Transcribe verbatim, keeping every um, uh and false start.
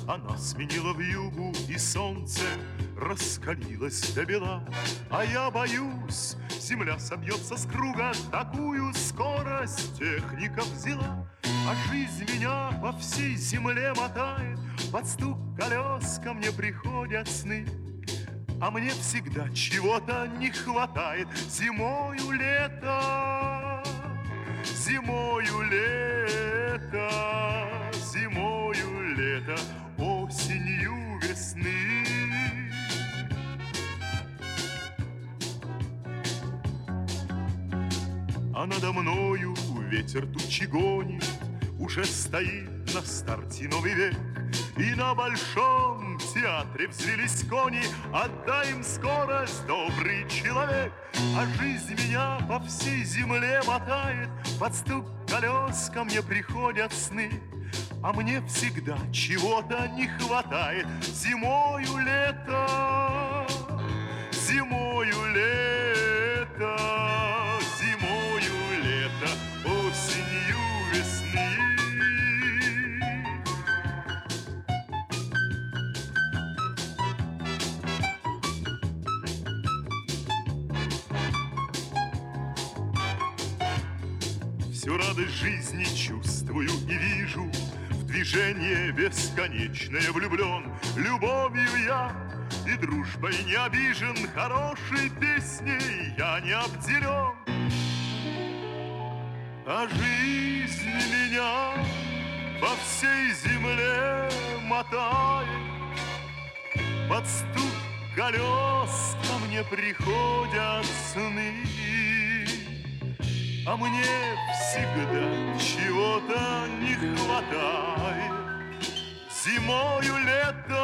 Она сменила вьюгу, и солнце раскалилось до бела. А я боюсь, земля собьется с круга, такую скорость техника взяла. А жизнь меня по всей земле мотает, под стук колес ко мне приходят сны. А мне всегда чего-то не хватает. Зимою лето, зимою лето, зимою лето, осенью весны. А надо мною ветер тучи гонит, уже стоит на старте новый век. И на большом театре взвелись кони, отдай им скорость, добрый человек. А жизнь меня по всей земле мотает, под стук колес ко мне приходят сны. А мне всегда чего-то не хватает. Зимою лето, зимою лето, зимою лето, осенью весны. Всю радость жизни чувствую и вижу, в движение бесконечное влюблен. Любовью я и дружбой не обижен, хорошей песней я не обделен. А жизнь меня по всей земле мотает, под стук колес ко мне приходят сны. А мне всегда чего-то не хватает. Зимою лето,